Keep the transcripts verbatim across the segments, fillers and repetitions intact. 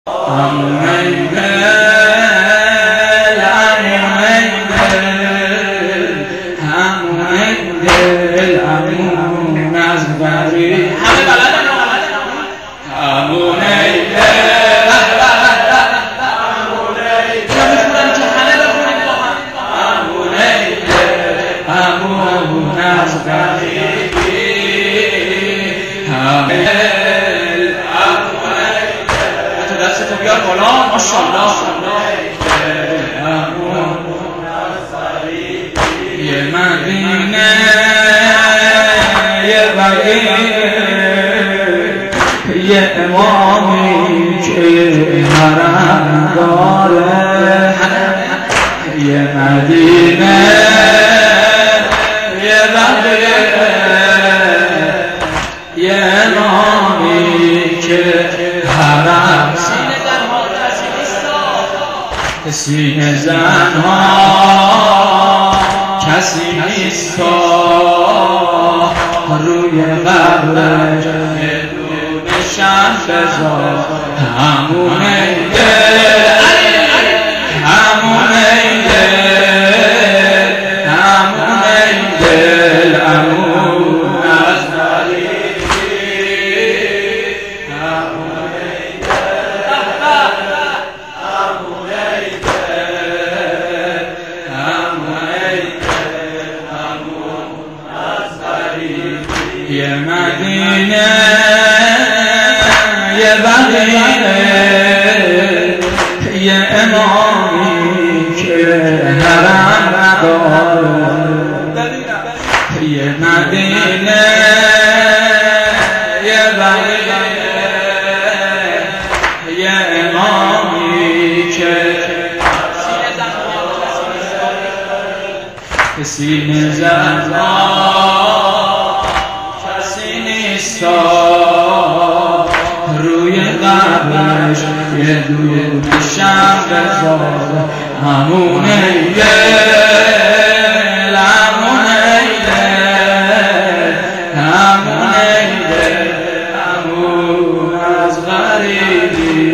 همون ای دل، همون ای دل، همون ای دل، همون از بری همه بلدن همون ای دل، همون ای دل، همون ای دل، همون از بری همه دستتو بیار بالا ماشاءالله یه مدینه یه بقیه یه امامی که حرم داره یه مدینه یه بقیه یه امامی که حرم سینه زنها کسی نیستا روی قبرش یه دونه شمع بذار همون ای دل، همون ای دل، همون ای دل، همون از غریبی همون ای یه مدینه یه بقیه یه امامی که حرم نداره یه مدینه یه بقیه یه امامی که سینه زنها روی قبرش یه دونه شمع بذار همون ای دل، همون ای دل، همون ای دل، همون از غریبی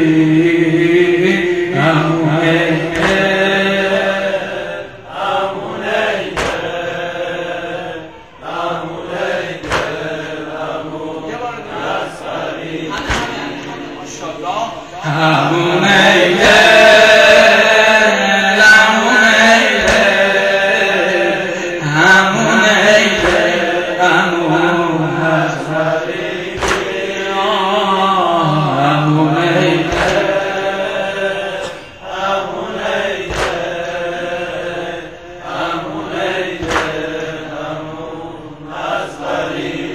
همون ای دل، همون ای دل، همون ای دل، همون از غریبی همون